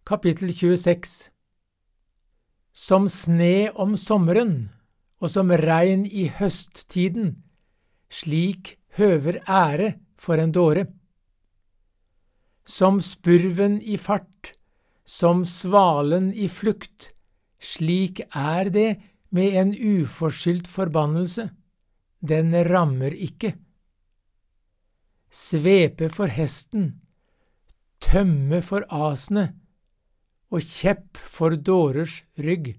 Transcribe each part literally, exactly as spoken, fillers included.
Kapittel tjueseks. Som sne om sommeren, og som regn i høsttiden, slik høver ære for en dåre. Som spurven i fart, som svalen i flukt, slik er det med en uforskyldt forbannelse. Den rammer ikke. Svepe for hesten, tømme for asene, og kjepp for dårers rygg.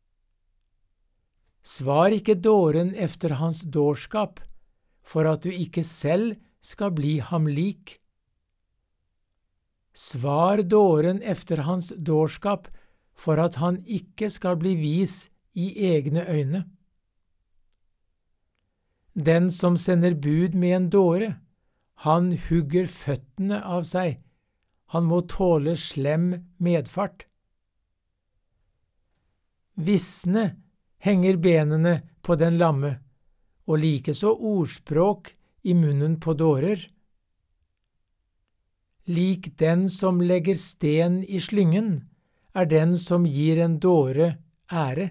Svar ikke dåren efter hans dårskap, for at du ikke selv skal bli ham lik. Svar dåren efter hans dårskap, for at han ikke skal bli vis i egne øyne. Den som sender bud med en dåre, han hugger føttene av seg, han må tåle slem medfart. Visne henger benene på den lamme, og likeså ordspråk i munnen på dårer. Lik den som legger sten i slyngen, er den som gir en dåre ære.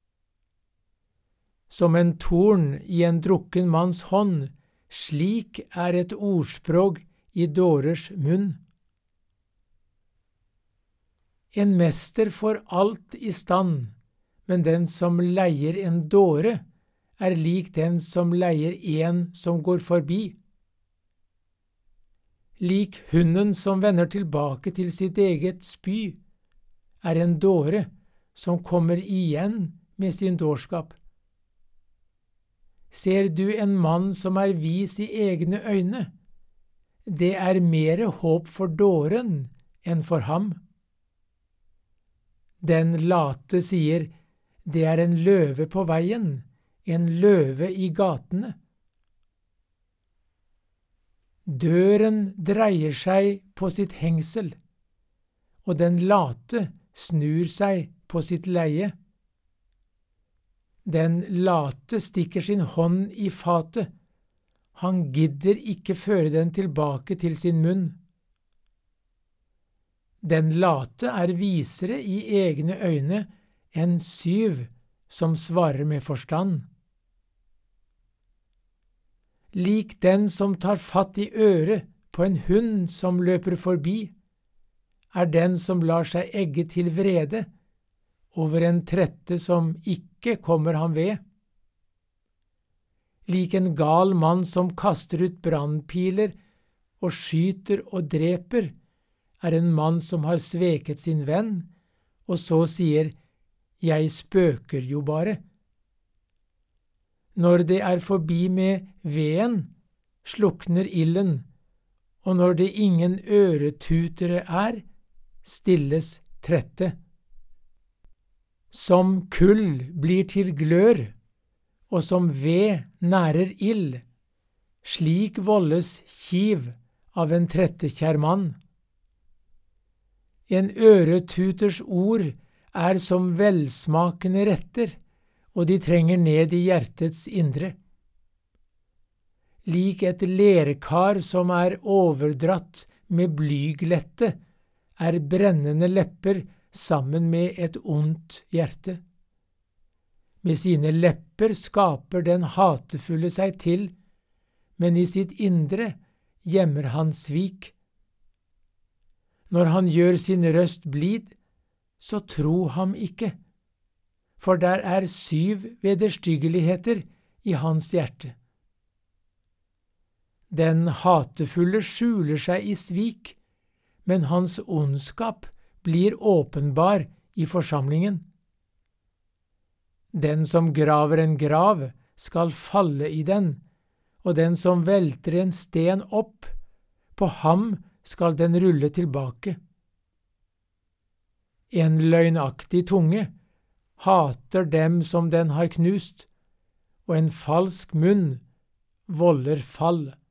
Som en torn i en drukken manns hånd, slik er et ordspråk i dårers munn. En mester får alt i stand, men den som leier en dåre, er lik den som leier en som går forbi. Lik hunden som vender tilbake til sitt eget spy, er en dåre som kommer igjen med sin dårskap. Ser du en mann som er vis i egne øyne, det er mere håp for dåren enn for ham. Den late sier, det er en løve på veien, en løve i gatene. Døren dreier seg på sitt hengsel, og den late snur seg på sitt leie. Den late stikker sin hånd i fatet, han gidder ikke føre den tilbake til sin munn. Den late er visere i egne øyne enn syv som svarer med forstand. Lik den som tar fatt i øret på en hund som løper forbi, er den som lar seg egge til vrede over en trette som ikke kommer ham ved. Lik en gal mann som kaster ut brannpiler og skyter og dreper, er en mann som har sveket sin venn, og så sier, jeg spøker jo bare. Når det er forbi med veden, slukner ilden, og når det ingen øretutere er, stilles trette. Som kull blir til glør, og som ved nærer ild, slik voldes kiv av en trettekjær mann. En øretuters ord er som velsmakende retter, og de trenger ned i hjertets indre. Lik et lerkar som er overdratt med blyglette, er brennende lepper sammen med et ondt hjerte. Med sine lepper skaper den hatefulle seg til, men i sitt indre gjemmer han svik. Når han gjør sin røst blid, så tro ham ikke, for der er syv vederstyggeligheter i hans hjerte. Den hatefulle skjuler seg i svik, men hans ondskap blir åpenbar i forsamlingen. Den som graver en grav skal falle i den, og den som velter en sten opp, på ham skal den rulle tilbake. En løgnaktig tunge hater dem som den har knust, og en falsk munn volder fall.